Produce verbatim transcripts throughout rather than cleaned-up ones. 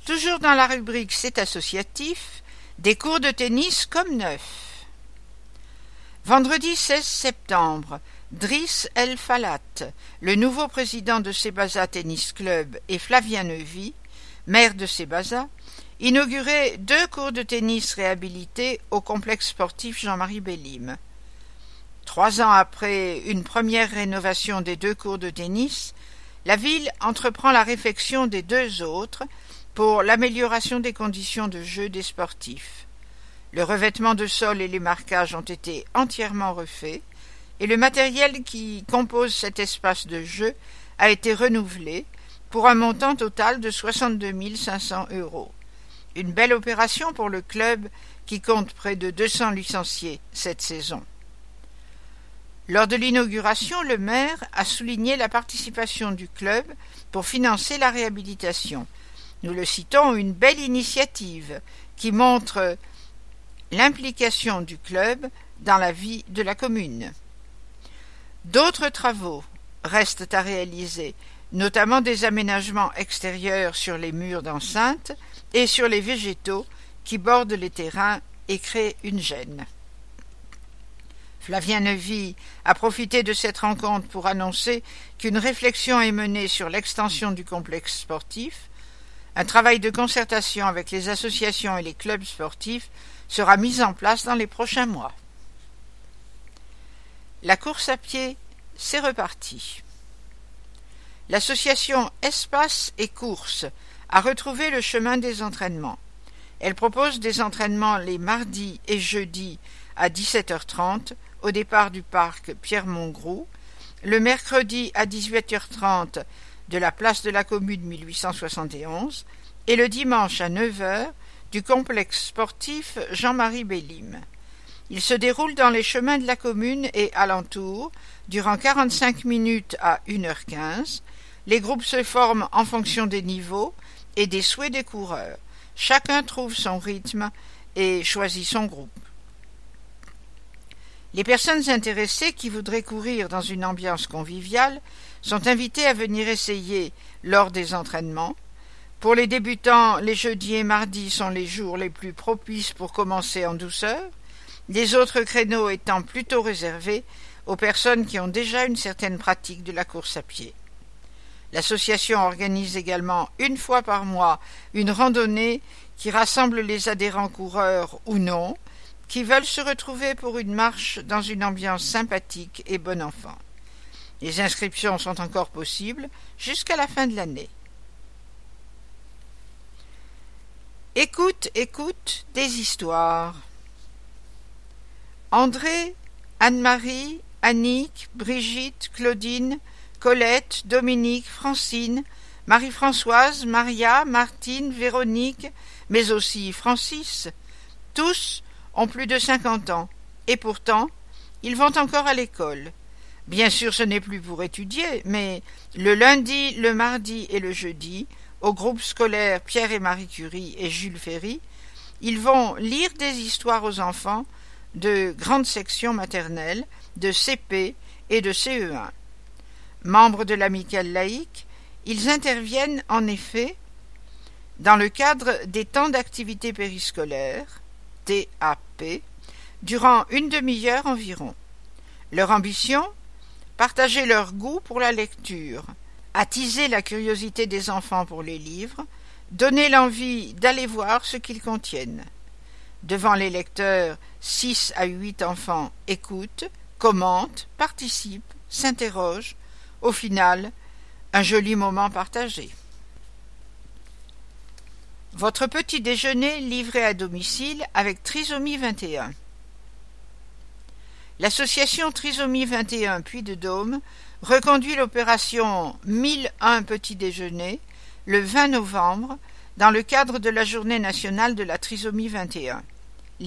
Toujours dans la rubrique C'est associatif, des cours de tennis comme neuf. Vendredi seize septembre, Driss El Falat, le nouveau président de Sébaza Tennis Club, et Flavien Neuvy, maire de Sébaza, inauguraient deux cours de tennis réhabilités au complexe sportif Jean-Marie Bellim. Trois ans après une première rénovation des deux cours de tennis, la ville entreprend la réfection des deux autres pour l'amélioration des conditions de jeu des sportifs. Le revêtement de sol et les marquages ont été entièrement refaits et le matériel qui compose cet espace de jeu a été renouvelé pour un montant total de soixante-deux mille cinq cents euros. Une belle opération pour le club qui compte près de deux cents licenciés cette saison. Lors de l'inauguration, le maire a souligné la participation du club pour financer la réhabilitation. Nous le citons, une belle initiative qui montre l'implication du club dans la vie de la commune. D'autres travaux restent à réaliser, notamment des aménagements extérieurs sur les murs d'enceinte et sur les végétaux qui bordent les terrains et créent une gêne. Flavien Neuvy a profité de cette rencontre pour annoncer qu'une réflexion est menée sur l'extension du complexe sportif. Un travail de concertation avec les associations et les clubs sportifs sera mis en place dans les prochains mois. La course à pied, c'est reparti. L'association Espace et Course a retrouvé le chemin des entraînements. Elle propose des entraînements les mardis et jeudis à dix-sept heures trente au départ du parc Pierre-Montgroux, le mercredi à dix-huit heures trente de la place de la Commune mille huit cent soixante et onze et le dimanche à neuf heures du complexe sportif Jean-Marie Bellim. Il se déroule dans les chemins de la commune et alentours durant quarante-cinq minutes à une heure quinze. Les groupes se forment en fonction des niveaux et des souhaits des coureurs. Chacun trouve son rythme et choisit son groupe. Les personnes intéressées qui voudraient courir dans une ambiance conviviale sont invitées à venir essayer lors des entraînements. Pour les débutants, les jeudis et mardis sont les jours les plus propices pour commencer en douceur, les autres créneaux étant plutôt réservés aux personnes qui ont déjà une certaine pratique de la course à pied. L'association organise également une fois par mois une randonnée qui rassemble les adhérents coureurs ou non, qui veulent se retrouver pour une marche dans une ambiance sympathique et bon enfant. Les inscriptions sont encore possibles jusqu'à la fin de l'année. Écoute, écoute des histoires. André, Anne-Marie, Annick, Brigitte, Claudine, Colette, Dominique, Francine, Marie-Françoise, Maria, Martine, Véronique, mais aussi Francis, tous ont plus de cinquante ans, et pourtant, ils vont encore à l'école. Bien sûr, ce n'est plus pour étudier, mais le lundi, le mardi et le jeudi, au groupe scolaire Pierre et Marie Curie et Jules Ferry, ils vont lire des histoires aux enfants de grande section maternelle, de C P et de C E un. Membres de l'amicale laïque, ils interviennent en effet dans le cadre des temps d'activité périscolaire, T A P, durant une demi-heure environ. Leur ambition ? Partager leur goût pour la lecture, attiser la curiosité des enfants pour les livres, donner l'envie d'aller voir ce qu'ils contiennent. Devant les lecteurs, six à huit enfants écoutent, commentent, participent, s'interrogent. Au final, un joli moment partagé. Votre petit déjeuner livré à domicile avec Trisomie vingt et un. L'association Trisomie vingt et un Puy-de-Dôme reconduit l'opération mille un petits déjeuners le vingt novembre dans le cadre de la Journée nationale de la trisomie vingt et un. L'idée ?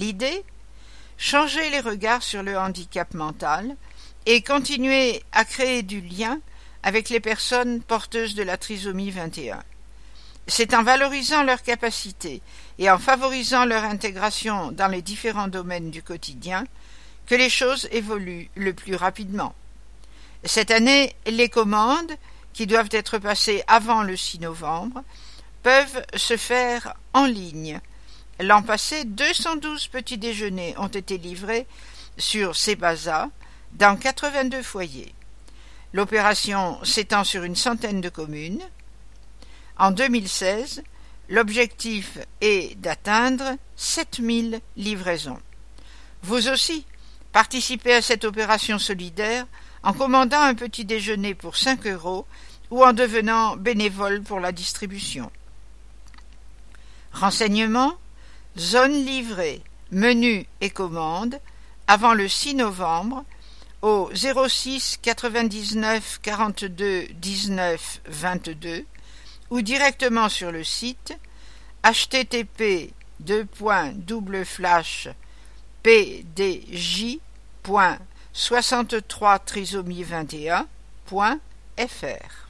Changer les regards sur le handicap mental et continuer à créer du lien avec les personnes porteuses de la trisomie vingt et un. C'est en valorisant leurs capacités et en favorisant leur intégration dans les différents domaines du quotidien que les choses évoluent le plus rapidement. Cette année, les commandes, qui doivent être passées avant le six novembre, peuvent se faire en ligne. L'an passé, deux cent douze petits déjeuners ont été livrés sur Sebaza dans quatre-vingt-deux foyers. L'opération s'étend sur une centaine de communes. En deux mille seize, l'objectif est d'atteindre sept mille livraisons. Vous aussi, participez à cette opération solidaire en commandant un petit déjeuner pour cinq euros ou en devenant bénévole pour la distribution. Renseignements, zone livrée, menu et commande avant le six novembre au zéro six quatre-vingt-dix-neuf quarante-deux dix-neuf vingt-deux ou directement sur le site h t t p deux points double slash p d j point soixante-trois trisomie vingt et un point f r.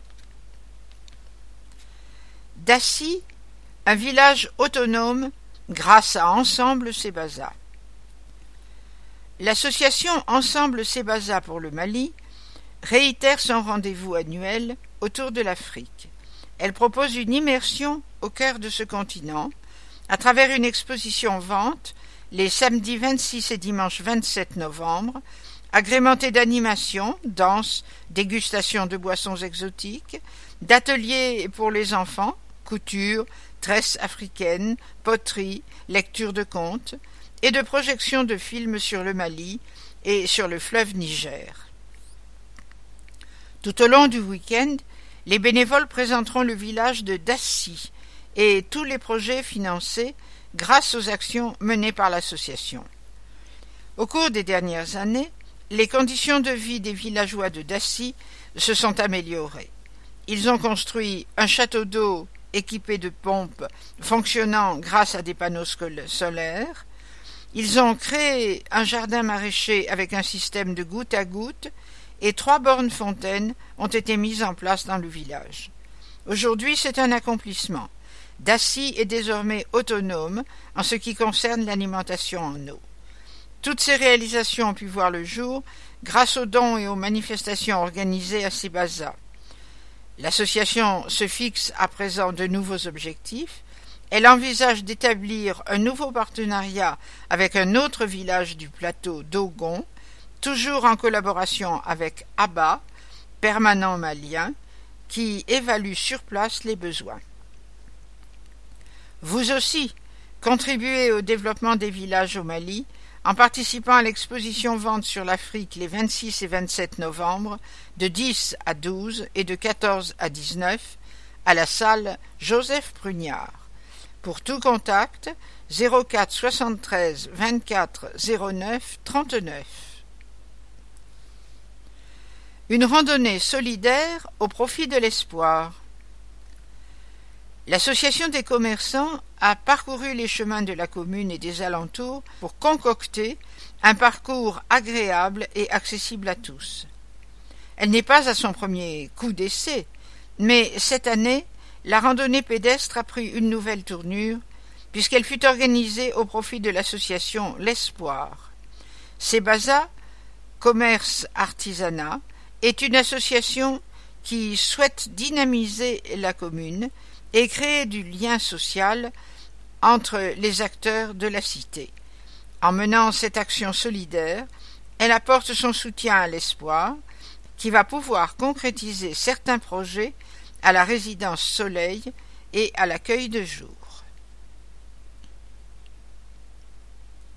Daci, un village autonome grâce à Ensemble Sebaza. L'association Ensemble Sebaza pour le Mali réitère son rendez-vous annuel autour de l'Afrique. Elle propose une immersion au cœur de ce continent à travers une exposition-vente les samedis vingt-six et dimanche vingt-sept novembre, agrémentée d'animations, danses, dégustations de boissons exotiques, d'ateliers pour les enfants, couture, tresse africaine, poterie, lecture de contes, et de projections de films sur le Mali et sur le fleuve Niger. Tout au long du week-end, les bénévoles présenteront le village de Daci et tous les projets financés grâce aux actions menées par l'association. Au cours des dernières années, les conditions de vie des villageois de Daci se sont améliorées. Ils ont construit un château d'eau équipé de pompes fonctionnant grâce à des panneaux solaires. Ils ont créé un jardin maraîcher avec un système de goutte à goutte et trois bornes fontaines ont été mises en place dans le village. Aujourd'hui, c'est un accomplissement. Daci est désormais autonome en ce qui concerne l'alimentation en eau. Toutes ces réalisations ont pu voir le jour grâce aux dons et aux manifestations organisées à Sebaza. L'association se fixe à présent de nouveaux objectifs. Elle envisage d'établir un nouveau partenariat avec un autre village du plateau Dogon, toujours en collaboration avec A B A, permanent malien, qui évalue sur place les besoins. Vous aussi, contribuez au développement des villages au Mali en participant à l'exposition Vente sur l'Afrique les vingt-six et vingt-sept novembre de dix à douze et de quatorze à dix-neuf à la salle Joseph Prugnard. Pour tout contact, zéro quatre soixante-treize vingt-quatre zéro neuf trente-neuf. Une randonnée solidaire au profit de l'espoir. L'association des commerçants a parcouru les chemins de la commune et des alentours pour concocter un parcours agréable et accessible à tous. Elle n'est pas à son premier coup d'essai, mais cette année, la randonnée pédestre a pris une nouvelle tournure, puisqu'elle fut organisée au profit de l'association L'Espoir. Sebaza, commerce artisanat, est une association qui souhaite dynamiser la commune et créer du lien social entre les acteurs de la cité. En menant cette action solidaire, elle apporte son soutien à l'Espoir, qui va pouvoir concrétiser certains projets à la résidence Soleil et à l'accueil de jour.